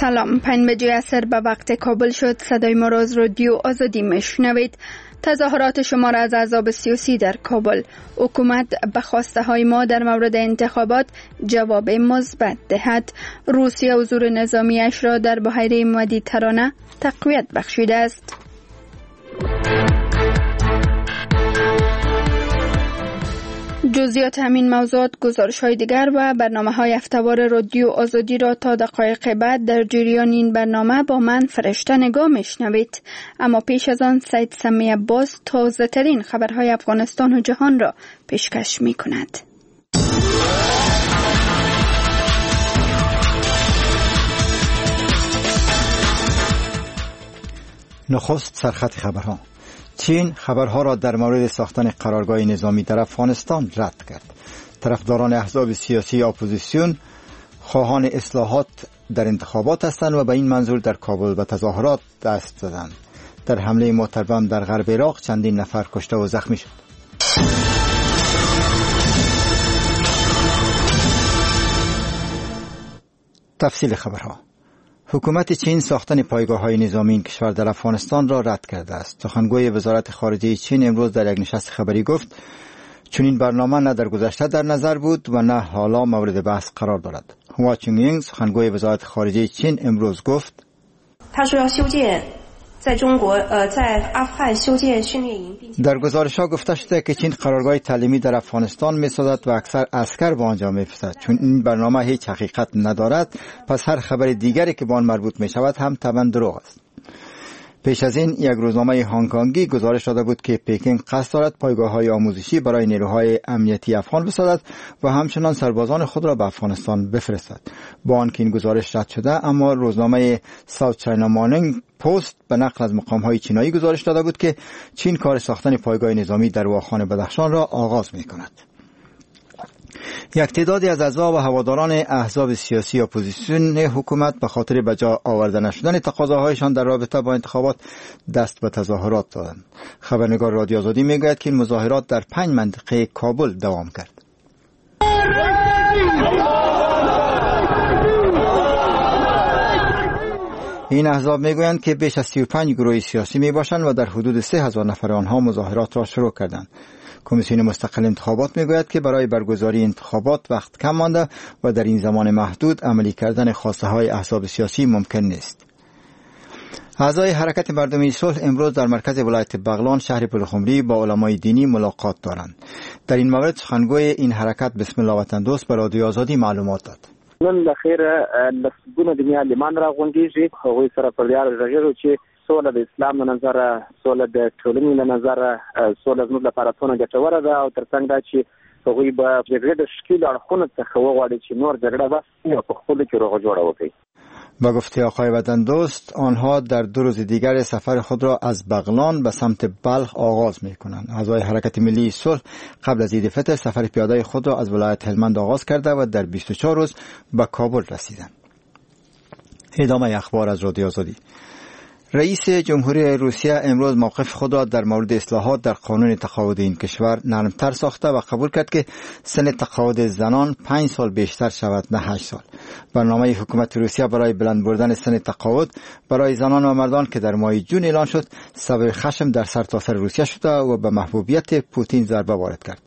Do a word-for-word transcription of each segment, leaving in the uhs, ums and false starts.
سلام، پنج بجه عصر به وقت کابل شد. صدای ما را از رادیو آزادی میشنوید. تظاهرات شما را از احزاب سیاسی در کابل. حکومت به خواسته های ما در مورد انتخابات جواب مثبت دهد. روسیه حضور نظامیش را در بحیره مدیترانه تقویت بخشیده است. جزئیات همین موضوعات، گزارش های دیگر و برنامه های هفته‌وار رادیو آزادی را تا دقایق بعد در جریان این برنامه با من فرشته نگاه میشنوید. اما پیش از آن سید سمی عباس تازه ترین خبرهای افغانستان و جهان را پیشکش می کند. نخست سرخط خبرها. چین خبرها را در مورد ساختن قرارگاه نظامی در افغانستان رد کرد. طرفداران احزاب سیاسی اپوزیسیون خواهان اصلاحات در انتخابات هستند و به این منظور در کابل به تظاهرات دست زدند. در حمله متورم در غرب عراق چندین نفر کشته و زخمی شد. تفصیل خبرها. حکومت چین ساختن پایگاه‌های نظامی این کشور در افغانستان را رد کرده است. سخنگوی وزارت خارجه چین امروز در یک نشست خبری گفت چون این برنامه نه در گذشته در نظر بود و نه حالا مورد بحث قرار دارد. هوا چونگینگ سخنگوی وزارت خارجه چین امروز گفت در گزارش ها گفته شده که چین قرارگاه تعلیمی در افغانستان می سازد و اکثر عسکر به آنجا می فرستد. چون این برنامه هیچ حقیقت ندارد، پس هر خبر دیگری که به آن مربوط می شود هم طبعا دروغ است. پیش از این یک روزنامه هنگ‌کنگی گزارش داده بود که پکین قصد دارد پایگاه‌های آموزشی برای نیروهای امنیتی افغان بسازد و همچنان سربازان خود را به افغانستان بفرستد. با آنکه این گزارش رد شده، اما روزنامه ساوت چاینا مورنینگ پست به نقل از مقام‌های چینایی گزارش داده بود که چین کار ساختن پایگاه نظامی در واخان بدخشان را آغاز می‌کند. یک تعدادی از اعضا و هواداران احزاب سیاسی اپوزیسیون حکومت به خاطر به جا آورده نشدن تقاضاهایشان در رابطه با انتخابات دست به تظاهرات دادند. خبرنگار رادیو آزادی میگوید که این مظاهرات در پنج منطقه کابل دوام کرد. این احزاب میگویند که بیش از سی و پنج گروه سیاسی میباشند و در حدود سه هزار نفر آنها مظاهرات را شروع کردند. کمیسیون مستقل انتخابات میگوید که برای برگزاری انتخابات وقت کم مانده و در این زمان محدود عملی کردن خواسته های احزاب سیاسی ممکن نیست. اعضای حرکت مردمی صلح امروز در مرکز ولایت بغلان شهر پلخمری با علمای دینی ملاقات دارند. در این مورد سخنگوی این حرکت بسم الله وطن دوست به رادیو آزادی معلومات داد. نن لخیر لسګونه د میلیمان را غونډیږي هغوی سره پر یار رغیرو چې سوله د اسلام له نظره، سوله د ټولنې له نظره، سوله زموږ لپاره څونه ګټوره ده او ترڅنګ دا چې هغوی به جګړې د ښکیلو اړخونو څخه وغواړي چې نور جګړه بس او په خپلو کې روغه جوړه وکړي. با گفته آقای وطن دوست، آنها در دو روز دیگر سفر خود را از بغلان به سمت بلخ آغاز می کنند. اعضای حرکت ملی صلح قبل از عید فطر سفر پیاده خود را از ولایت هلمند آغاز کرده و در بیست و چهار روز به کابل رسیدند. ادامه اخبار از رادیو آزادی. رئیس جمهوری روسیه امروز موقف خود را در مورد اصلاحات در قانون تقاعد این کشور نرمتر ساخته و قبول کرد که سن تقاعد زنان پنج سال بیشتر شود، نه هشت سال. برنامه حکومت روسیه برای بلند بردن سن تقاعد برای زنان و مردان که در ماه جون اعلان شد سبب خشم در سرتاسر روسیه شده و به محبوبیت پوتین ضربه وارد کرد.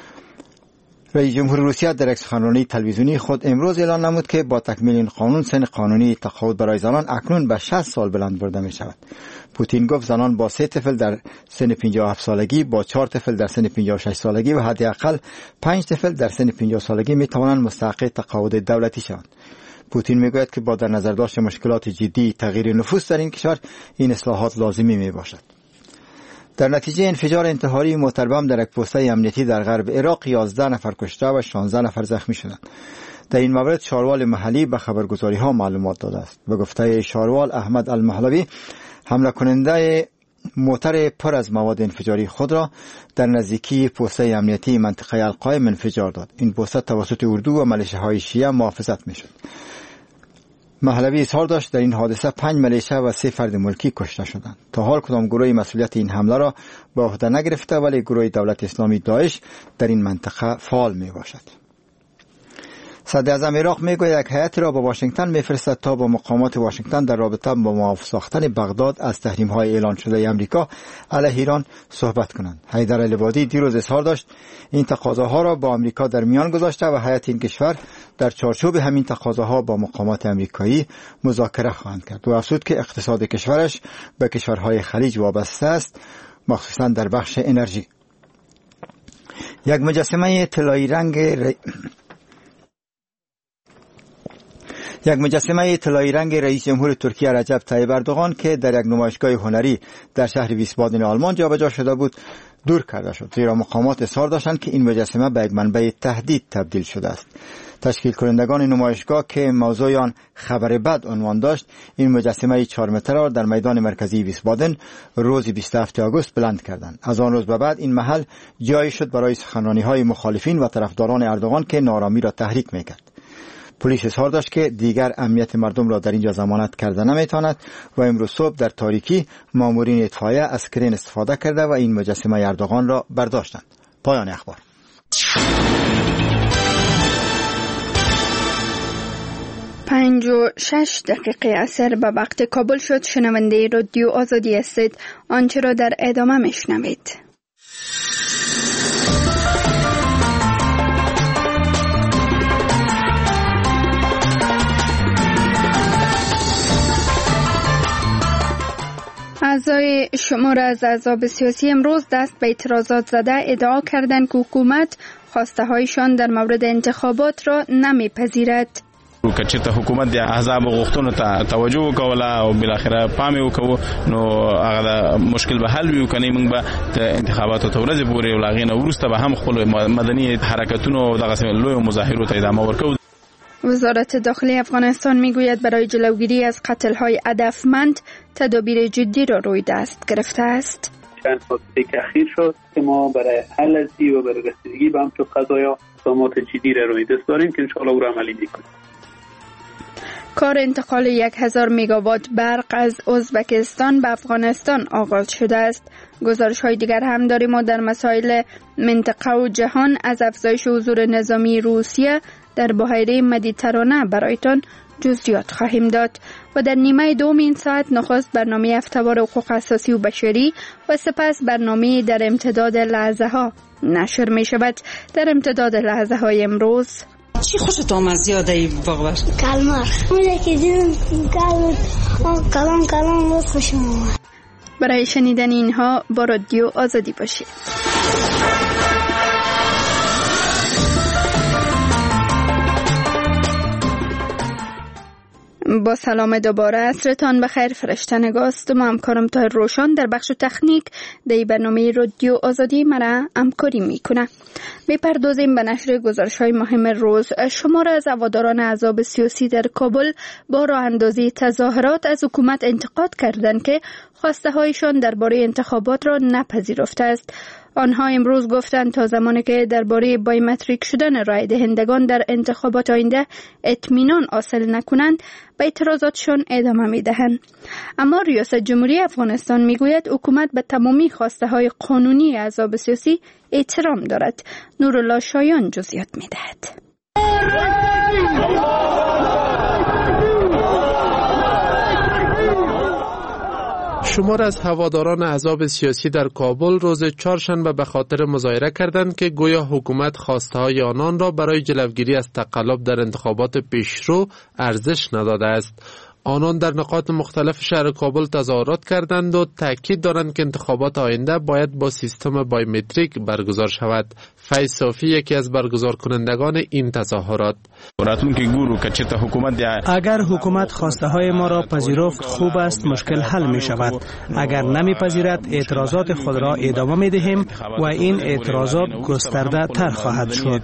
رئیس جمهور روسیه در یک سخنرانی تلویزیونی خود امروز اعلان نمود که با تکمیل این قانون سن قانونی تقاعد برای زنان اکنون به شصت سال بلند برده می شود. پوتین گفت زنان با سه طفل در سن پنجاه و هفت سالگی، با چهار طفل در سن پنجاه و شش سالگی و حداقل پنج طفل در سن پنجاه سالگی می توانند مستحق تقاعد دولتی شوند. پوتین میگوید که با در نظر داشت مشکلات جدی تغییر نفوس در این کشور این اصلاحات لازمی می باشد. در نتیجه انفجار انتحاری متورم در یک پوسته امنیتی در غرب عراق یازده نفر کشته و شانزده نفر زخمی شدند. در این مورد شاروال محلی به خبرگزاری ها معلومات داده است. به گفته شاروال احمد المحلوی، حمله کننده موتر پر از مواد انفجاری خود را در نزدیکی پوسته امنیتی منطقه القایم انفجار داد. این پوسته توسط اردو و ملیشه‌های شیعه محافظت می‌شد. محلوی اظهار داشت در این حادثه پنج ملیشه و سه فرد ملکی کشته شدند. تا حال کدام گروهی مسئولیت این حمله را به عهده نگرفته، ولی گروه دولت اسلامی داعش در این منطقه فعال می باشد. صدر اعظم عراق میگوید یک هیئت را به واشنگتن میفرستد تا با مقامات واشنگتن در رابطه با معاف ساختن بغداد از تحریم های اعلان شده آمریکا علیه ایران صحبت کنند. حیدر العبادی دیروز اظهار داشت این تقاضاها را با آمریکا در میان گذاشته و هیئت این کشور در چارچوب همین تقاضاها با مقامات آمریکایی مذاکره خواهند کرد و افزود که اقتصاد کشورش به کشورهای خلیج وابسته است، مخصوصا در بخش انرژی. یک مجسمه طلایی رنگ ر... یک مجسمه طلایی رنگ رئیس جمهور ترکیه رجب طیب اردوغان که در یک نمایشگاه هنری در شهر ویسبادن آلمان جابجا شده بود دور کرده شد، زیرا مقامات اصرار داشتند که این مجسمه به یک منبع تهدید تبدیل شده است. تشکیل کنندگان نمایشگاه که موضوع آن خبر بد عنوان داشت، این مجسمه چهار متر را در میدان مرکزی ویسبادن روز بیست و هفتم آگوست بلند کردند. از آن روز به بعد این محل جایی شد برای سخنرانی‌های مخالفین و طرفداران اردوغان که نارامی را تحریک می‌کرد. پلیس اظهار داشت که دیگر امنیت مردم را در اینجا ضمانت کرده نمیتواند و امروز صبح در تاریکی مامورین اطفائیه از کرین استفاده کرده و این مجسمه اردوغان را برداشتند. پایان اخبار. پنج و شش دقیقه عصر به وقت کابل شد. شنونده رادیو آزادی هستید. آنچه را در ادامه میشنوید. اعضای شمار از احزاب سیاسی امروز دست به اعتراضات زده ادعا کردند که حکومت خواسته هایشان در مورد انتخابات را نمیپذیرد. کچته حکومت د احزاب غوښتنو ته توجه وکوله او بالاخره پام وکړو نو هغه مشکل به حل وي کني موږ به د انتخاباتو ته ورځې پورې ولاغینه ورسته به هم خپل مدني حرکتونو او دغه لوی مظاهرو ته ادامه ورکوو. وزارت داخلی افغانستان میگوید برای جلوگیری از قتل‌های هدفمند تدابیر جدی را روی دست گرفته است. چند حادثه که اخیر شد که ما برای حل از و برای رسیدگی به همچون قضایا اقدامات جدی را روی دست داریم که انشاءالله او را عملی میکنیم. کار انتقال یک هزار مگاوات برق از ازبکستان به افغانستان آغاز شده است. گزارش های دیگر هم داریم و در مسائل منطقه و جهان از افزایش حضور نظامی روسیه در بحیره مدیترانه برایتان جزئیات خواهیم داد و در نیمه دوم این ساعت نخست برنامه هفته‌وار حقوق اساسی و بشری و سپس برنامه در امتداد لحظه ها نشر می شود. در امتداد لحظه های امروز چی خوشت آمد زیاده ای باقبر؟ کلمر مولا که دیدم کلام کلام بود خوشم آمد. برای شنیدن اینها با رادیو آزادی باشید. با سلام دوباره عصرتان بخیر. فرشته نگاست و همکارم تا روشان در بخش تکنیک در برنامه رادیو آزادی مرا همکاری میکنه. میپردازیم به نشر گزارش های مهم روز. شمار از هواداران احزاب سیاسی در کابل با راه اندازی تظاهرات از حکومت انتقاد کردند که خواسته هایشان درباره انتخابات را نپذیرفته است. آنها امروز گفتند تا زمانی که درباره بایومتریک شدن رای دهندگان در انتخابات آینده اطمینان حاصل نکنند به اعتراضاتشان ادامه میدهند. اما ریاست جمهوری افغانستان میگوید حکومت به تمامی خواسته های قانونی احزاب سیاسی احترام دارد. نورالله شایان جزئیات میدهد. شمار از هواداران احزاب سیاسی در کابل روز چهارشنبه به خاطر مظاهره کردند که گویا حکومت خواسته‌های آنان را برای جلوگیری از تقلب در انتخابات پیشرو ارزش نداده است. آنان در نقاط مختلف شهر کابل تظاهرات کردند و تاکید دارند که انتخابات آینده باید با سیستم بایومتریک برگزار شود. فیض صافی یکی از برگزار کنندگان این تظاهرات: اگر حکومت خواسته های ما را پذیرفت خوب است، مشکل حل می شود. اگر نمی پذیرد اعتراضات خود را ادامه می دهیم و این اعتراضات گسترده تر خواهد شد.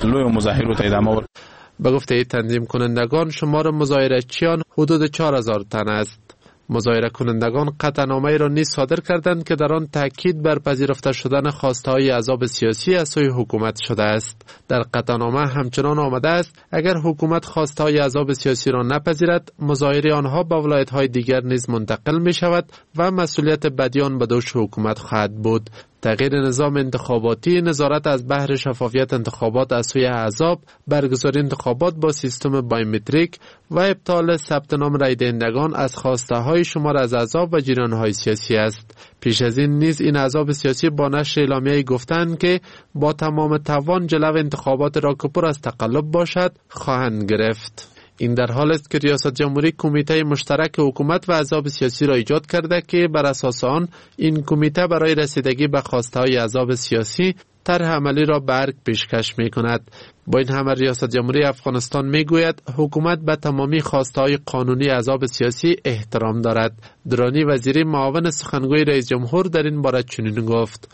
به گفته تنظیم کنندگان شمار مظاهره‌چیان حدود چهار هزار تن است. مظاهره کنندگان قطعنامه‌ای را نیز صادر کردند که در آن تاکید بر پذیرفته شدن خواسته‌های احزاب سیاسی از سوی حکومت شده است. در قطعنامه همچنان آمده است اگر حکومت خواسته‌های احزاب سیاسی را نپذیرد، مظاهره آنها به ولایت‌های دیگر نیز منتقل می شود و مسئولیت بدیان به دوش حکومت خواهد بود. تغییر نظام انتخاباتی، نظارت از بهر شفافیت انتخابات از سوی احزاب، برگزاری انتخابات با سیستم بایومتریک و ابطال ثبت نام رای دهندگان از خواسته های شمار از احزاب و جریان های سیاسی است. پیش از این نیز این احزاب سیاسی با نشر اعلامیه‌ای گفتند که با تمام توان جلو انتخابات را که پر از تقلب باشد خواهند گرفت. این در حال است که ریاست جمهوری کمیته مشترک حکومت و احزاب سیاسی را ایجاد کرده که بر اساس آن این کمیته برای رسیدگی به خواسته های احزاب سیاسی طرح عملی را به ارگ پیشکش می کند. با این همه ریاست جمهوری افغانستان می گوید حکومت به تمامی خواسته های قانونی احزاب سیاسی احترام دارد. درانی وزیری معاون سخنگوی رئیس جمهور در این باره چنین گفت: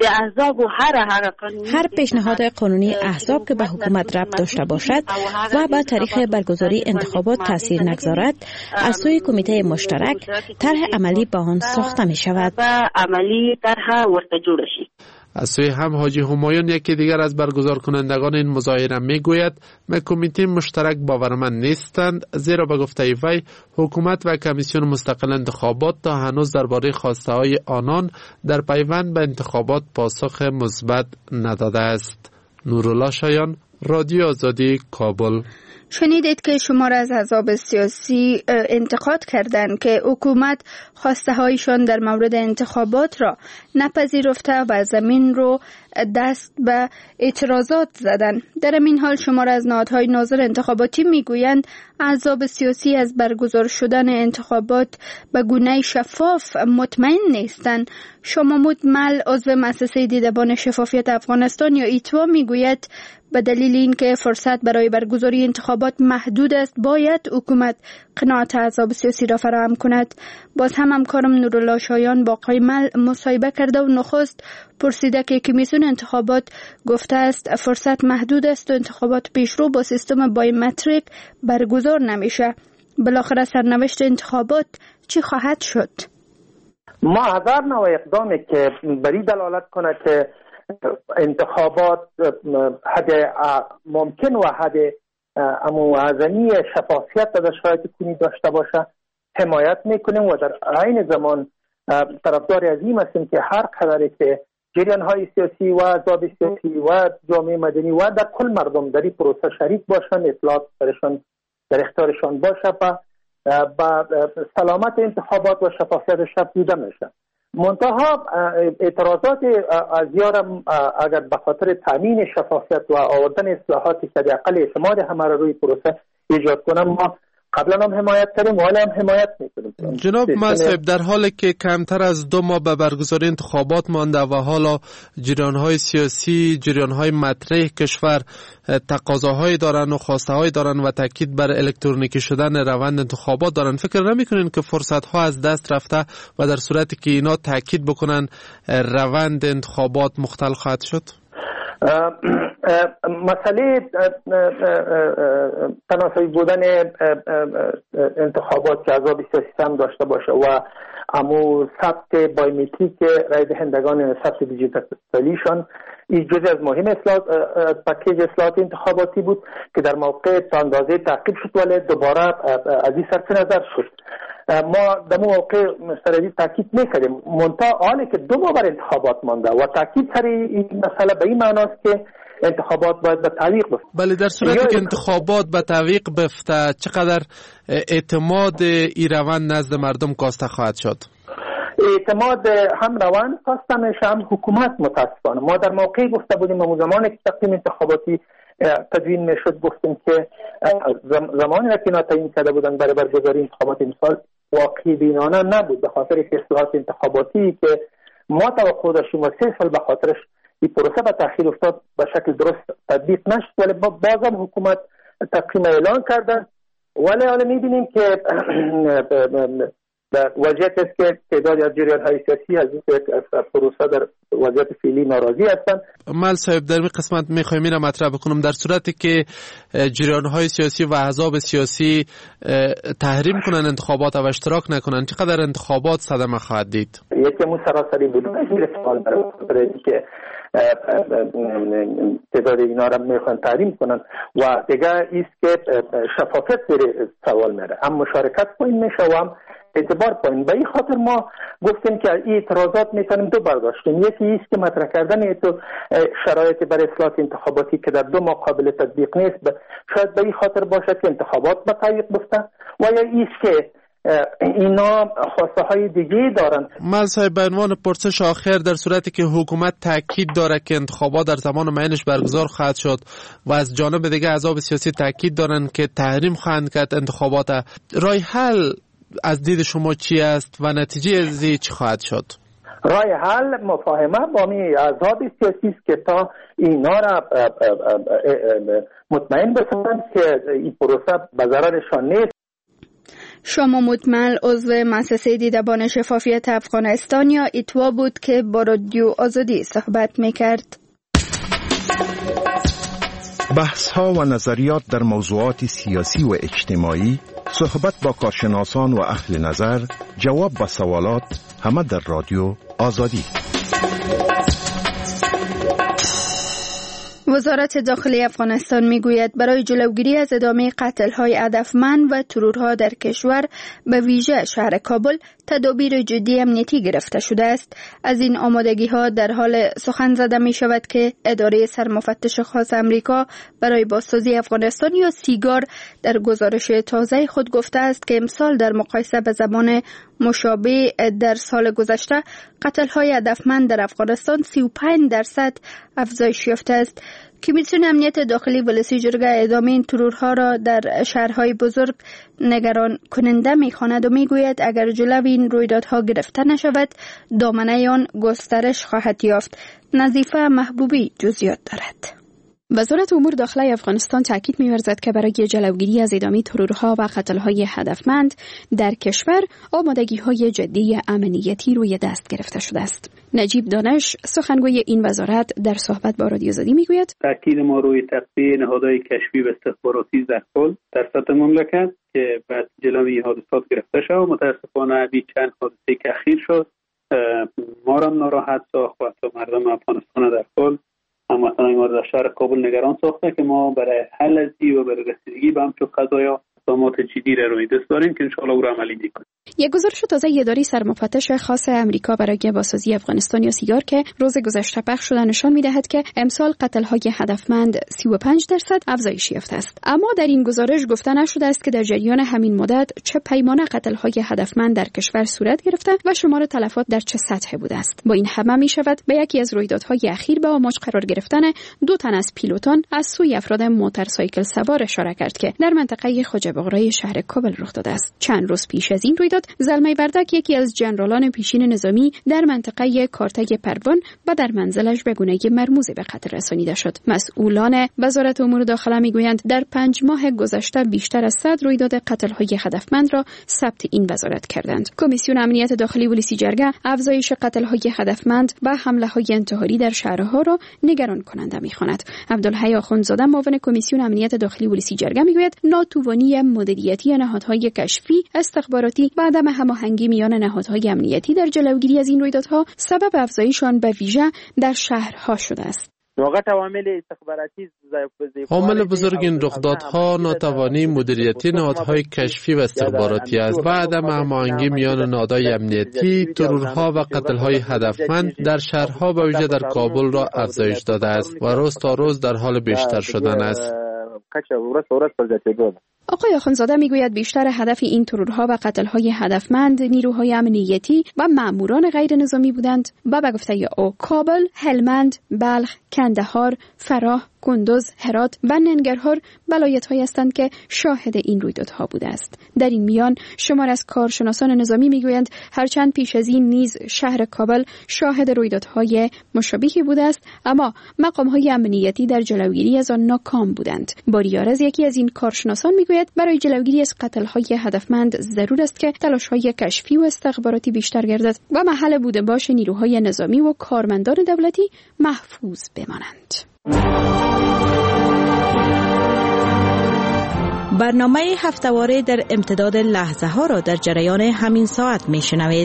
هر پیشنهاد قانونی احزاب که به حکومت ربط داشته باشد و به تاریخ برگزاری انتخابات تاثیر نگذارد از سوی کمیته مشترک طرح عملی با آن ساخته می شود. از سوی هم حاجی همایون یکی دیگر از برگزار کنندگان این مظاهره می گوید کمیته مشترک باورمند نیستند، زیرا به گفته وی حکومت و کمیسیون مستقل انتخابات تا هنوز درباره خواسته های آنان در پیوند به انتخابات پاسخ مثبت نداده است. نورالله شایان، رادیو آزادی، کابل. شنیدید که شمار از احزاب سیاسی انتقاد کردند که حکومت خواسته هایشان در مورد انتخابات را نپذیرفته و زمین رو دست به اعتراضات زدن. در این حال شمار از نهادهای ناظر انتخاباتی میگویند احزاب سیاسی از برگزار شدن انتخابات به گونه شفاف مطمئن نیستند. شمامود مل عضو مؤسسه دیدبان شفافیت افغانستان یا ایتوا میگوید به دلیل اینکه فرصت برای برگزاری انتخابات محدود است باید حکومت قناعت احزاب سیاسی را فراهم کند. باز هم همکارم نورالله شایان با آقای مل مصاحبه کرده و نخست پرسیده که کمیسیون انتخابات گفته است فرصت محدود است و انتخابات پیشرو با سیستم بایومتریک برگزار نمیشه. بالاخره سرنوشت انتخابات چی خواهد شد؟ ما هزار نوع اقدامی که بری دلالت کنه که انتخابات حد ممکن و حد موازنی شفافیت در شرایط کنی داشته باشه حمایت میکنیم و در عین زمان طرفدار از این هستیم که هر قدری که جریان های سیاسی و احزاب سیاسی و جامعه مدنی و در کل مردم در این پروسه شریک باشن، اطلاعات درشان در اختیارشان باشه و با سلامت انتخابات و شفافیتش افزوده میشه. منتها اعتراضات از یارم اگر به خاطر تامین شفافیت و آوردن اصلاحاتی که حداقل اعتماد همه را روی پروسه ایجاد کنم ما قبلا هم حمایت کردیم و حالا هم حمایت میکنیم. جناب مصعب، در حالی که کمتر از دو ماه به برگزاری انتخابات مانده و حالا جریان‌های سیاسی، جریان‌های مطرح کشور تقاضاهایی دارن و خواسته‌هایی دارن و تاکید بر الکترونیکی شدن روند انتخابات دارن، فکر نمی‌کنین که فرصت‌ها از دست رفته و در صورتی که اینا تاکید بکنن روند انتخابات مختل خواهد شد؟ مسئله تناسبی بودن انتخابات که احزاب سیاسی هم داشته باشه و امو ثبت بایومتریک رای دهندگان ثبت دیجیتالیشان این جزء از مهم اصلاحات پکیج اصلاحات انتخاباتی بود که در موقع تا اندازه تعقیب شد ولی دوباره از این صرف نظر شد. ما در موقع سردی تاکید میکردیم منتها حالی که دو ماه بر انتخابات مانده و تاکید سر این مسئله به این معناست که انتخابات باید به تعویق بفته. بله، در صورتی که انتخابات به تعویق بفته چقدر اعتماد این روند نزد مردم کاسته خواهد شد؟ اعتماد هم روند کاسته میشه هم حکومت متاسفانه. ما در موقعی گفته بودیم اون زمانی که تقسیم انتخاباتی تدوین میشد گفتیم که زمانی را که تعیین کرده بودن برای برگزاری انتخابات امسال واقعی بینانه نبود به خاطر اصلاحات انتخاباتی که ما توقع داشتیم و سه سال به خاطرش این پروسه به تأخیر افتاد به شکل درست تطبیق نشد ولی بازم حکومت تقسیم اعلان کردن ولی حالا میبینیم که وضعیت است که تعدادی از جریان‌های سیاسی از این پروسه در وضعیت فعلی ناراضی هستند. مل صاحب، در این قسمت میخوایم این مطرح بکنم در صورتی که جریان‌های سیاسی و احزاب سیاسی تحریم کنن انتخابات و اشتراک نکنن چقدر انتخابات صدمه خواهد دید؟ یکی مو سراسری بود این سوال برای که تعداد اینا را میخوان تحریم کنن و دیگه ایست که شفافیت زیر سوال میره هم مشارکت پایین میشه و هم اعتبار پایین. به این خاطر ما گفتیم که این اعتراضات میتونیم دو برداشت کنیم. یکی ایست که مطرح کردن تو شرایط برای اصلاح انتخاباتی که در دو ماه قابل تطبیق نیست، شاید به این خاطر باشد که انتخابات به تعویق بفته، و یا ایست که اینا خواسته های دیگه دارن. من صاحب به عنوان پرسش آخر، در صورتی که حکومت تاکید داره که انتخابات در زمان معینش برگزار خواهد شد و از جانب دیگه احزاب سیاسی تاکید دارن که تحریم خواهند کرد انتخابات، راه حل از دید شما چی است و نتیجه از این چی خواهد شد؟ راه حل مفاهمه با می احزاب سیاسی است که تا اینا را مطمئن بسازند که این پروسه به ضررشان نیست. شما مطمئن عضو مؤسسه دیدبان شفافیت افغانستان یا ایتوا بود که با رادیو آزادی صحبت میکرد. بحث ها و نظریات در موضوعات سیاسی و اجتماعی، صحبت با کارشناسان و اهل نظر، جواب به سوالات، همه در رادیو آزادی. وزارت داخلی افغانستان میگوید برای جلوگیری از ادامه قتل‌های هدفمند و ترورها در کشور به ویژه شهر کابل تدابیر جدی امنیتی گرفته شده است. از این آمادگی‌ها در حال سخن زده می شود که اداره سرمفتش خاص امریکا برای بازسازی افغانستان یا سیگار در گزارش تازه خود گفته است که امسال در مقایسه به زمان مشابه در سال گذشته قتل‌های هدفمند در افغانستان سی و پنج درصد افزایش یافته است. کمیسیون امنیت داخلی ولسی جرگه ادامه این ترورها را در شهرهای بزرگ نگران کننده می‌خواند و میگوید اگر جلوی این رویدادها گرفته نشود دامنه آن گسترش خواهد یافت. نظیفه محبوبی جزئیات دارد. وزارت امور داخلی افغانستان تاکید می‌ورزد که برای جلوگیری از ادامه ترورها و قتل‌های هدفمند در کشور آمادگی‌های جدی امنیتی روی دست گرفته شده است. نجیب دانش سخنگوی این وزارت در صحبت با رادیو آزادی میگوید تاکید ما روی تقویه نهادهای کشفی و استخباراتی در کل در سطح مملکت که بعد جلوی حادثات گرفته شد. متاسفانه بی چند حادثه که اخیر شد ما را ناراحت ساخت و حتی مردم افغانستان در کل اما مثلا این مورد شهر کابل نگران ساخته که ما برای حل از این و برای رسیدگی به همچون قضایا اقدامات جدی را روی دست داریم که انشاءالله او را عملی میکنیم. یک گزارش تازه اداره سرمفتش خاص امریکا برای بازسازی افغانستان یا سیگار که روز گذشته پخش شده نشان میدهد که امسال قتل‌های هدفمند سی و پنج درصد افزایش یافته است. اما در این گزارش گفته نشده است که در جریان همین مدت چه پیمانه قتل‌های هدفمند در کشور صورت گرفته و شمار تلفات در چه سطحی بوده است. با این همه میشود به یکی از رویدادهای اخیر به آماج قرار گرفتن دو تن از پیلوتان از سوی افراد موتورسایکل سوار اشاره کرد که در منطقه خواجه باقرای شهر کابل رخ داده است. چند روز پیش از این رویداد زلمه وردک یکی از جنرالان پیشین نظامی در منطقه کارتای پروان و در منزلش به گونه‌ای مرموزی به قتل رسانیده شد. مسئولان وزارت امور داخله میگویند در پنج ماه گذشته بیشتر از صد رویداد قتل‌های هدفمند را ثبت این وزارت کردند. کمیسیون امنیت داخلی ولسی جرگه افزایش قتل‌های هدفمند و حمله‌های انتحاری در شهرها را نگران کننده می‌خواند. عبدالحی آخوندزاده معاون کمیسیون امنیت داخلی ولسی جرگه میگوید ناتوانی مدیریتی نهادهای کشفی استخباراتی و عدم هماهنگی میان نهادهای امنیتی در جلوگیری از این رویدادها سبب افزایش آن به ویژه در شهرها شده است. عامل بزرگ این رخدادها ناتوانی مدیریتی نهادهای کشفی و استخباراتی است و عدم هماهنگی میان نهادهای امنیتی. ترورها و قتل‌های هدفمند در شهرها به ویژه در کابل را افزایش داده است و روز تا روز در حال بیشتر شدن است. آقای آخوندزاده میگوید بیشتر هدف این ترورها و قتل‌های هدفمند نیروهای امنیتی و ماموران غیر نظامی بودند و به گفته او کابل، هلمند، بلخ، کندهار، فراه، کندوز، هرات و ننگرهار ولایت‌هایی هستند که شاهد این رویدادها بوده است. در این میان شمار از کارشناسان نظامی میگویند هرچند پیش از این نیز شهر کابل شاهد رویدادهای مشابهی بوده است اما مقام‌های امنیتی در جلوگیری از آن ناکام بودند. باریارز یکی از این کارشناسان میگوید برای جلوگیری از قتل‌های هدفمند ضرور است که تلاش‌های کشفی و استخباراتی بیشتر گردد و محل بوده باش نیروهای نظامی و کارمندان دولتی محفوظ بمانند. برنامه هفته‌واره در امتداد لحظه ها را در جریان همین ساعت می شنوید.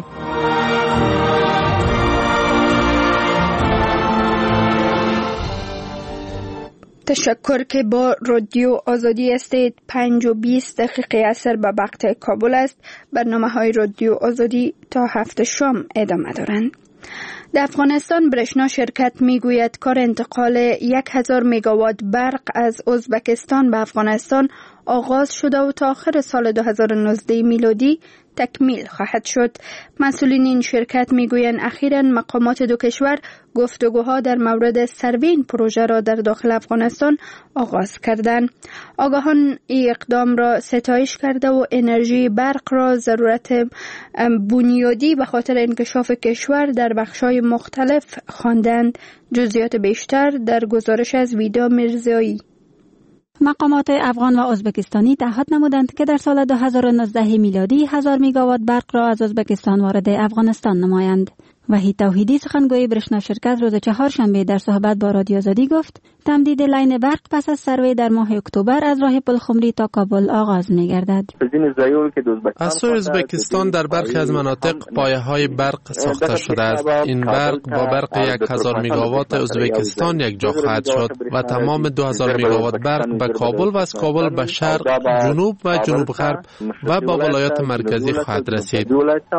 تشکر که با رادیو آزادی هستید. پنج و بیست دقیقه اثر به وقت کابل است. برنامه های رادیو آزادی تا هفت شام ادامه دارند. در افغانستان برشنا شرکت میگوید کار انتقال یک هزار مگاوات برق از ازبکستان به افغانستان آغاز شده و تا آخر سال دو هزار و نوزده میلادی تکمیل خواهد شد. مسئولین این شرکت میگویند اخیراً مقامات دو کشور گفتگوها در مورد سروی این پروژه را در داخل افغانستان آغاز کردند. آگاهان این اقدام را ستایش کرده و انرژی برق را ضرورت بنیادی به خاطر انکشاف کشور در بخش‌های مختلف خواندند. جزئیات بیشتر در گزارش از ویدا میرزایی. مقامات افغان و ازبکستانی تعهد نمودند که در سال دو هزار و نوزده میلادی هزار مگاوات برق را از ازبکستان وارد افغانستان نمایند. وحید توحیدی سخنگوی برشنا شرکت روز چهارشنبه در صحبت با رادیو آزادی گفت تمدید لاین برق پس از سروی در ماه اکتبر از راه پلخمری تا کابل آغاز می‌گردد. از سوی ازبکستان در برخی از مناطق پایه‌های برق ساخته شده است. این برق با برق یک هزار مگاوات ازبکستان یک جا خواهد شد و تمام دو هزار مگاوات برق به کابل و از کابل به شرق، جنوب و جنوب غرب و با ولایات مرکزی خواهد رسید.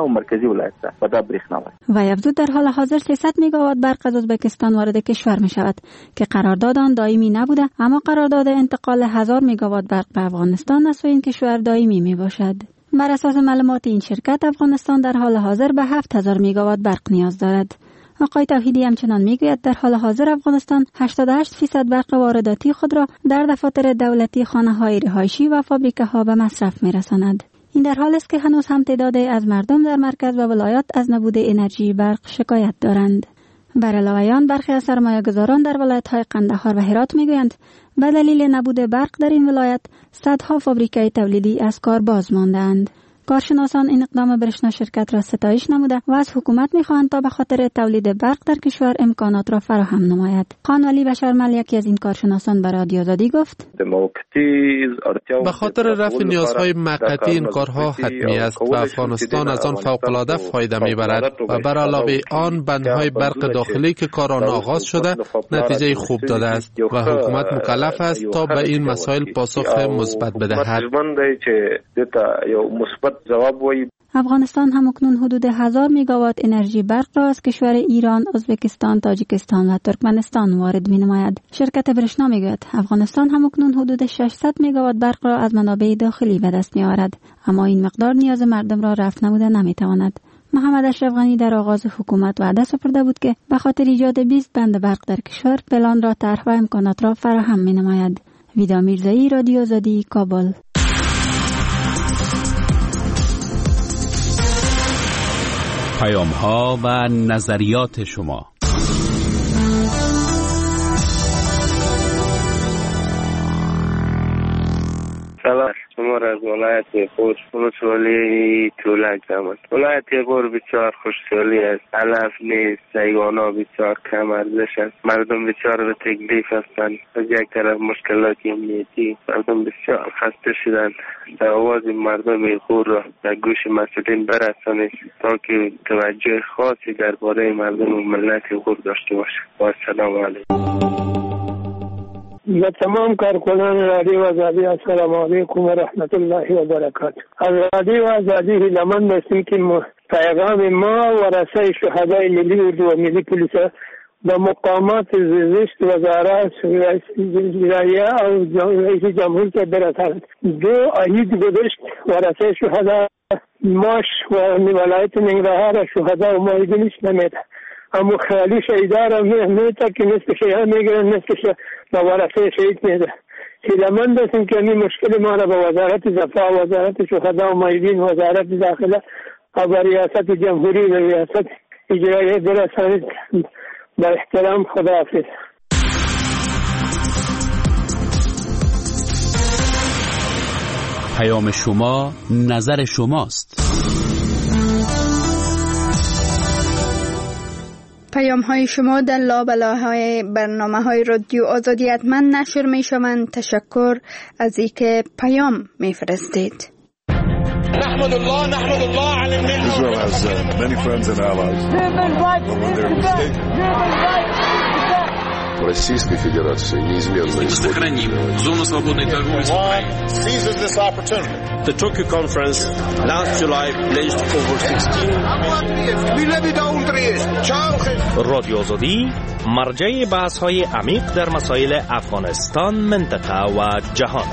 و افزود در حال حاضر سیصد مگاوات برق از ازبکستان وارد کشور می شود که قرارداد آن دائمی نبوده، اما قرارداد انتقال هزار مگاوات برق به افغانستان از سوی این کشور دائمی می باشد. بر اساس معلومات این شرکت افغانستان در حال حاضر به هفت هزار مگاوات برق نیاز دارد. آقای توحیدی همچنان میگوید در حال حاضر افغانستان هشتاد و هشت فیصد برق وارداتی خود را در دفاتر دولتی، خانه‌های رهایشی و فابریکه‌ها به مصرف می‌رساند. این در حالی است که هنوز هم تعدادی از مردم در مرکز و ولایات از نبود انرژی برق شکایت دارند. بر علاوه آن برخی از سرمایه‌گذاران در ولایت‌های قندهار و هرات می‌گویند به دلیل نبود برق در این ولایت صدها فابریکه تولیدی از کار باز مانده‌اند. کارشناسان این اقدام برشنا شرکت را ستایش نموده و از حکومت می‌خواهند تا به خاطر تولید برق در کشور امکانات را فراهم نماید. خان علی بشرمل یکی از این کارشناسان به رادیو آزادی گفت به خاطر رفع نیازهای موقتی این کارها حتمی است و افغانستان از آن فوق‌العاده فایده می‌برد و بر علاوه آن بندهای برق داخلی که کار آن آغاز شده نتیجه خوب داده است و حکومت مکلف است تا به این مسائل پاسخ مثبت بدهد. افغانستان همکنون حدود هزار مگاوات انرژی برق را از کشور ایران، ازبکستان، تاجیکستان و ترکمنستان وارد می‌نماید. شرکت برشنا می‌گوید افغانستان همکنون حدود ششصد مگاوات برق را از منابع داخلی به دست می‌آورد، اما این مقدار نیاز مردم را رفع نموده نمی‌تواند. محمد اشرف غنی در آغاز حکومت وعده سپرده بود که به خاطر ایجاد بیست بند برق در کشور پلان را طرح و امکانات را فراهم می‌نماید. ویدا میرزایی، رادیو آزادی، کابل. پیام ها و نظریات شما. سلام، شما را از ولایت خوش ولسوالی تولک زمان. ولایت بار بسیار خوشحالی است. علف نیست، حیوانا بسیار کم ارزش است. مردم بسیار به تکلیف هستند. از یک طرف مشکلات امنیتی، مردم بسیار خسته شدند. در آواز مردم خود را در گوش مسئولین برسانید تا که توجه خاصی درباره مردم و ملت خود داشته باشند. و السلام علیکم. و تمام کارکنان رادیو آزادی السلام علیکم و رحمت الله و برکاته. از رادیو آزادی هیله‌مند هستیم که پیغام ما و رسای شهدای ملی اردو و ملی پلیس به مقامات زشت وزارت رایه و رئیس جمهور که برساند. دو عید گذشت و رسای شهدا ماش و ولایت ننگرهار شهدا و معیدینش نمیده. اما خیلی شهیدار هم میتا که نصف شهیدار میگرن، نصف به ورثه شهید میده. هیله‌مند هستیم که این مشکل ما را به وزارت دفاع، وزارت شهدا و معیدین، وزارت داخله و به ریاست جمهوری و ریاست اجرایی برسانید. با احترام، خداحافظ. پیام شما نظر شماست. پیام های شما در لابلاهای برنامه های رادیو آزادی حتما نشر می شوند. تشکر از اینکه پیام می فرستید. نحمد الله نحمد الله على النعمة. Israel has uh, many friends and allies. Human rights. в Российской Федерации неизменно сохраним зону свободной торговли с Украиной. The Tokyo Conference last July pledged over sixteen رادیو آزادی مرجع بحث‌های عمیق در مسائل افغانستان، منطقه و جهان.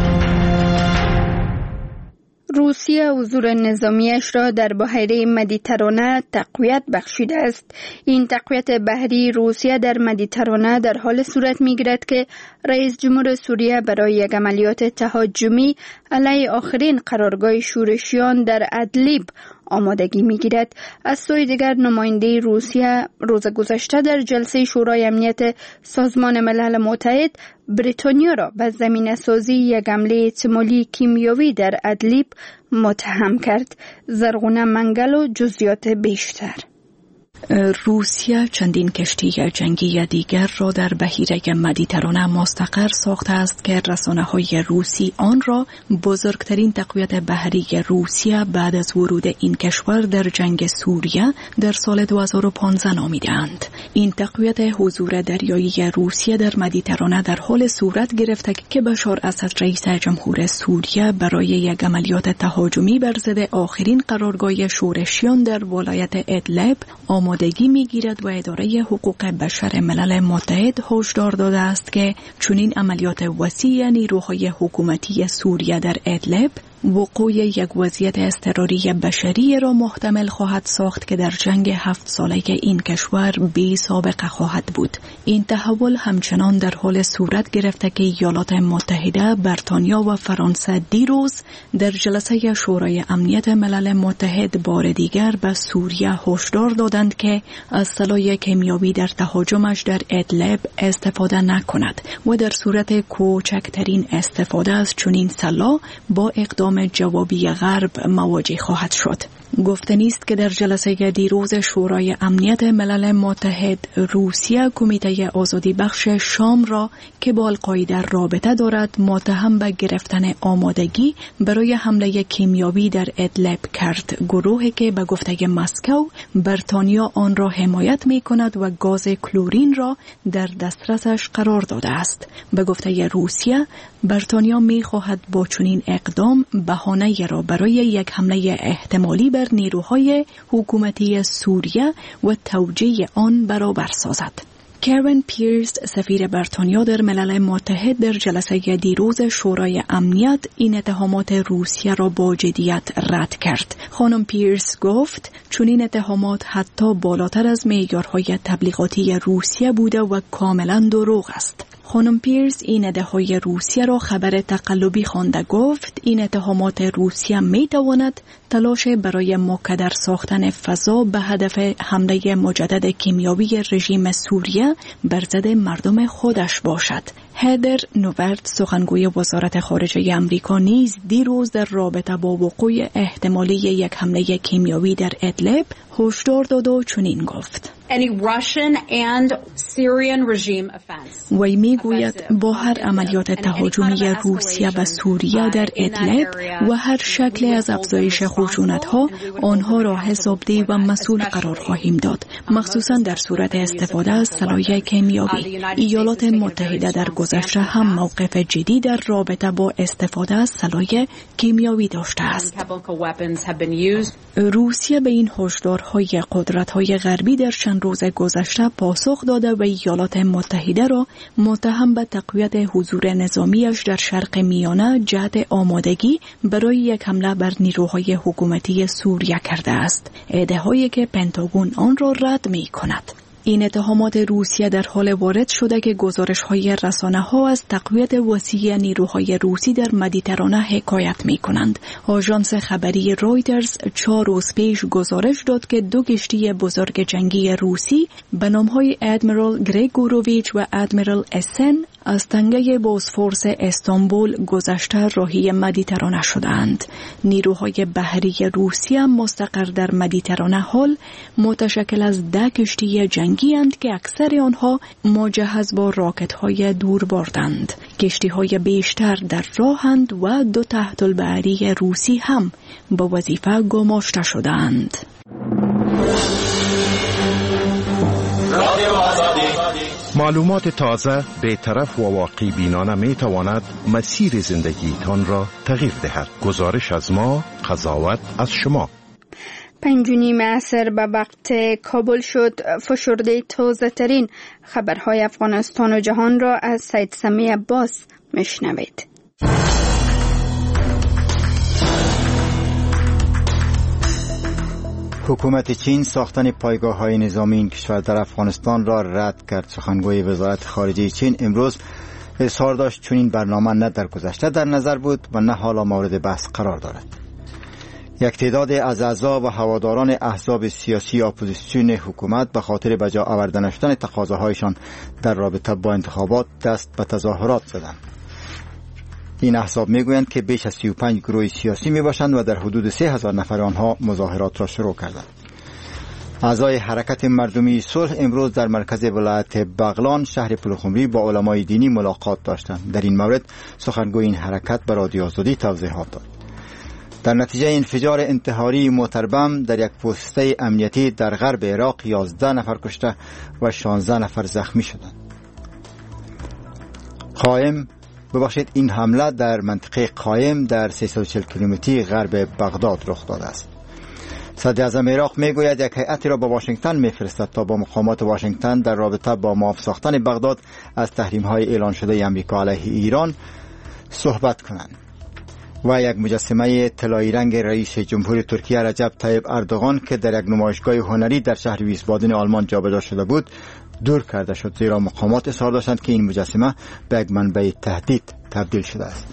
روسیه حضور نظامیش را در بحیره مدیترانه تقویت بخشیده است. این تقویت بحری روسیه در مدیترانه در حال صورت می‌گیرد که رئیس جمهور سوریه برای یک عملیات تهاجمی علیه آخرین قرارگاه شورشیان در ادلیب آمادگی می‌گیرد. از سوی دیگر نماینده روسیه روز گذشته در جلسه شورای امنیت سازمان ملل متحد بریتانیا را به زمینه سازی یک حمله احتمالی کیمیایی در ادلیب متهم کرد. زرغونه منگل و جزئیات بیشتر. روسیه چندین کشتی جنگی دیگر را در بحیره مدیترانه مستقر ساخته است که رسانه‌های روسی آن را بزرگترین تقویت بحری روسیه بعد از ورود این کشور در جنگ سوریه در سال دو هزار و پانزده نامیدند. این تقویت حضور دریایی روسیه در مدیترانه در حال صورت گرفته که بشار اسد رئیس جمهور سوریه برای یک عملیات تهاجمی بر ضد آخرین قرارگاه شورشیان در ولایت ادلب آمادگی می‌گیرد و اداره حقوق بشر ملل متحد هشدار داده است که چنین عملیات وسیع نیروهای حکومتی سوریه در ادلب وقوع یک وضعیت اضطراری بشری را محتمل خواهد ساخت که در جنگ هفت ساله این کشور بی سابقه خواهد بود. این تحول همچنان در حال صورت گرفته که ایالات متحده، بریتانیا و فرانسه دیروز در جلسه شورای امنیت ملل متحد بار دیگر به سوریه هشدار دادند که از سلاح کیمیایی در تهاجمش در ادلب استفاده نکند و در صورت کوچکترین استفاده از چنین سلاح با اقدام جوابی غرب مواجه خواهد شد. گفته نیست که در جلسه دیروز شورای امنیت ملل متحد روسیه کمیته آزادی بخش شام را که با القاعده رابطه دارد متهم به گرفتن آمادگی برای حمله کیمیایی در ادلب کرد. گروهی که به گفته مسکو بریتانیا آن را حمایت می کند و گاز کلورین را در دسترسش قرار داده است. به گفته روسیه بریتانیا می خواهد با چنین اقدام بهانه را برای یک حمله احتمالی بر نیروهای حکومتی سوریه و توجیه آن برابر سازد. کرن پیرس سفیر بریتانیا در ملل متحد در جلسه دیروز شورای امنیت این اتهامات روسیه را با جدیت رد کرد. خانم پیرس گفت چنین اتهامات حتی بالاتر از معیارهای تبلیغاتی روسیه بوده و کاملا دروغ است. خانم پیرس این ادعاهای روسیه را خبر تقلبی خوانده. گفت این اتهامات روسیه می تواند تلاش برای مکدر ساختن فضا به هدف حمله مجدد کیمیایی رژیم سوریه بر ضد مردم خودش باشد. هدر نوورد سخنگوی وزارت خارجه آمریکا نیز دیروز در رابطه با وقوع احتمالی یک حمله کیمیایی در ادلب هشدار داد و چنین گفت: وی می گوید با هر عملیات تهاجمی روسیه به سوریه در ادلب و هر شکل از افزایش خشونت ها آنها را حسابدهی و مسئول قرار خواهیم داد، مخصوصا در صورت استفاده از سلاح کیمیایی. ایالات متحده در گذشته هم موقف جدی در رابطه با استفاده از سلاح کیمیایی داشته است. روسیه به این هشدارهای قدرت‌های غربی در چند روز گذشته پاسخ داده و ایالات متحده را متهم به تقویت حضور نظامیش در شرق میانه جهت آمادگی برای یک حمله بر نیروهای حکومتی سوریه کرده است. ادعاهایی که پنتاگون آن را رد می کند. این اتهامات روسیه در حال وارد شده که گزارش‌های رسانه‌ها از تقویت وسیع نیروهای روسی در مدیترانه حکایت می‌کنند. آژانس خبری رویترز چهار روز پیش گزارش داد که دو کشتی بزرگ جنگی روسی به نام‌های ادمیرال گریگوروویچ و ادمیرال اسن از تنگه بوسفورس استانبول گذشته راهی مدیترانه شدند. نیروهای بحری روسیه مستقر در مدیترانه حال متشکل از ده کشتی جنگی اند که اکثر آنها مجهز با راکت‌های دوربردند. کشتی‌های بیشتر در راهند و دو تحت البحری روسی هم به وظیفه گماشته شدند. معلومات تازه، بی‌طرف و واقعی بینانه می تواند مسیر زندگیتان را تغییر دهد. گزارش از ما، قضاوت از شما. پنج و نیم عصر به وقت کابل شد. فشرده تازه ترین خبرهای افغانستان و جهان را از سید سمی عباس میشنوید. حکومت چین ساختن پایگاه‌های نظامی این کشور در افغانستان را رد کرد. سخنگوی وزارت خارجه چین امروز اظهار داشت چون این برنامه نه در گذشته در نظر بود و نه حالا مورد بحث قرار دارد. یک تعداد از اعضا و هواداران احزاب سیاسی اپوزیسیون حکومت به خاطر به جا آوردن شدن تقاضاهایشان در رابطه با انتخابات دست به تظاهرات زدند. این احزاب میگویند که بیش از سی و پنج گروه سیاسی میباشند و در حدود سه هزار نفر آنها مظاهرات را شروع کردند. اعضای حرکت مردمی صلح امروز در مرکز ولایت بغلان شهر پلخمری با علمای دینی ملاقات داشتند. در این مورد سخنگوی این حرکت به رادیو آزادی توضیحات داد. در نتیجه انفجار انتحاری موتربم در یک پوسته امنیتی در غرب عراق یازده نفر کشته و شانزده نفر زخمی شدند. قائم ببخشید این حمله در منطقه قایم در سیصد و چهل کیلومتری غرب بغداد رخ داده است. صدر اعظم عراق میگوید یک هیئتی را به واشنگتن میفرستد تا با مقامات واشنگتن در رابطه با معاف ساختن بغداد از تحریم‌های اعلان شده آمریکا علیه ایران صحبت کنند. و یک مجسمه طلایی رنگ رئیس جمهور ترکیه رجب طیب اردوغان که در یک نمایشگاه هنری در شهر ویسبادن آلمان جابجا شده بود دور کرده شد، زیرا مقامات اظهار داشتند که این مجسمه به یک منبع تهدید تبدیل شده است.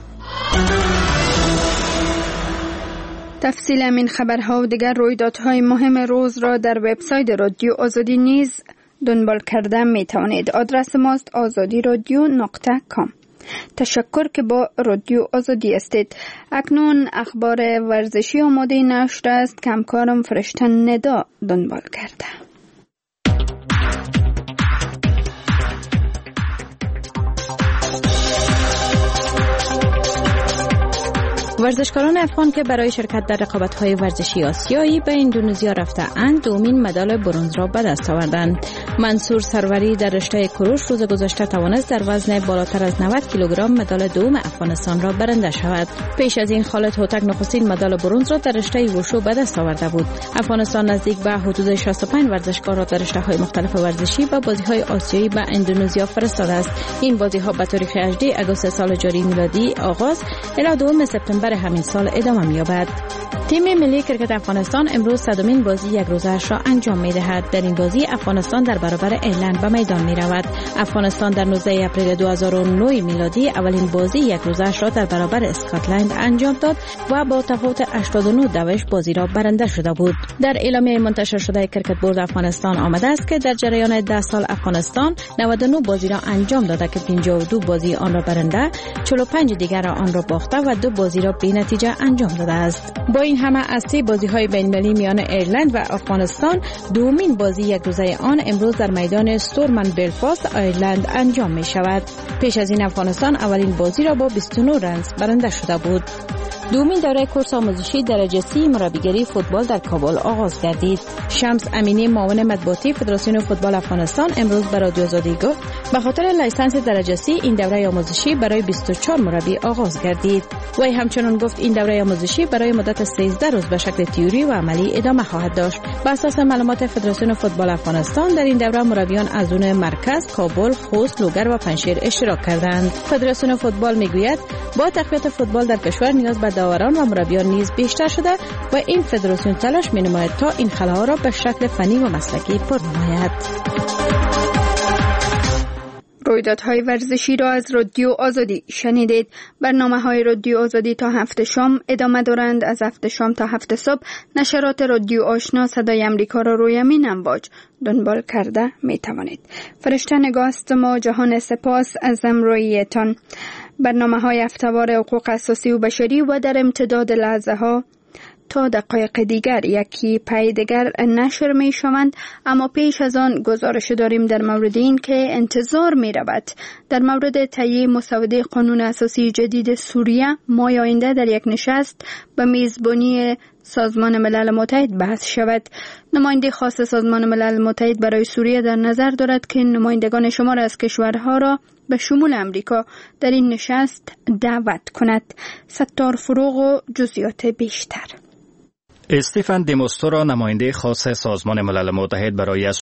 تفصیل این خبرها و دیگر رویدادهای مهم روز را در وبسایت رادیو آزادی نیز دنبال کرده می توانید. آدرس ماست آزادی رادیو نقطه کام. تشکر که با رادیو آزادی استید. اکنون اخبار ورزشی آماده نشر است که همکارم فرشته ندا دنبال کرده. ورزشکاران افغان که برای شرکت در رقابت‌های ورزشی آسیایی به اندونزیا رفته‌اند دومین مدال برنز را به دست آوردند. منصور سروری در رشته کروش روز گذشته توانست در وزن بالاتر از نود کیلوگرم مدال دوم افغانستان را برنده شود. پیش از این خالد هوتک نخستین مدال برنز را در رشته وشو به دست آورده بود. افغانستان نزدیک به حدود شصت و پنج ورزشکار را در رشته‌های مختلف ورزشی و بازی‌های آسیایی به اندونزیا فرستاده است. این بازی‌ها به تاریخ هجده آگوست سال جاری میلادی آغاز الی دوم سپتامبر همین سال ادامه می‌یابد. تیم ملی کرکت افغانستان امروز صدمین بازی یک روزه‌اش را انجام می‌دهد. در این بازی افغانستان در برابر ایرلند به میدان می‌رود. افغانستان در نوزده اپریل دو هزار و نه میلادی اولین بازی یک روزه‌اش را در برابر اسکاتلند انجام داد و با تفاوت هشتاد و نه دوش بازی را برنده شده بود. در اعلامیه منتشر شده کرکت بورد افغانستان آمده است که در جریان ده سال افغانستان نود و نه بازی را انجام داده که پنجاه و دو بازی آن را برنده، چهل و پنج دیگر را آن را باخته و دو بازی را بی نتیجه انجام داده است. با این همه از سه بازی‌های بین‌المللی میان ایرلند و افغانستان دومین بازی یک روزه آن امروز در میدان ستورمن بلفاست ایرلند انجام می شود. پیش از این افغانستان اولین بازی را با بیست و نه رنز برنده شده بود. دومین دوره کورس آموزشی درجه سی مربیگری فوتبال در کابل آغاز گردید. شمس امینی معاون مطبوعاتی فدراسیون فوتبال افغانستان امروز به رادیو آزادی گفت به خاطر لیسانس درجه سی این دوره آموزشی برای بیست و چهار مربی آغاز گردید. وی همچنین گفت این دوره آموزشی برای مدت سیزده روز به شکل تئوری و عملی ادامه خواهد داشت. بر اساس معلومات فدراسیون فوتبال افغانستان در این دوره مربیان از اون مرکز، کابل، خوست، لوگر و پنجشیر اشتراک کردند. فدراسیون فوتبال میگوید با تقویت فوتبال در کشور نیاز به داوران و مربیان نیز بیشتر شده و این فدراسیون تلاش می‌نماید تا این خلاها را به شکل فنی و مسلکی پر نماید. رویدادهای ورزشی را از رادیو آزادی شنیدید. برنامه‌های رادیو آزادی تا هفت شام ادامه دارند. از هفت شام تا هفت صبح نشرات رادیو آشنا صدای امریکا را روی امین امواج دنبال کرده می توانید. فرشته نگاه است ما. جهان سپاس از همراهیتان. برنامه‌های هفته‌وار حقوق اساسی و بشری و در امتداد لحظه ها تا دقایق دیگر یکی پای دیگر نشر می شوند. اما پیش از آن گزارش داریم در مورد این که انتظار می رود در مورد تهیه مسوده قانون اساسی جدید سوریه ماه آینده در یک نشست به میزبانی سازمان ملل متحد بحث شود. نماینده خاص سازمان ملل متحد برای سوریه در نظر دارد که نمایندگان شمار از کشورها را به شمول امریکا در این نشست دعوت کند. ستار فروغ و جزئیات بیشتر. استفان دموستورا، نماینده خاص سازمان ملل متحد برای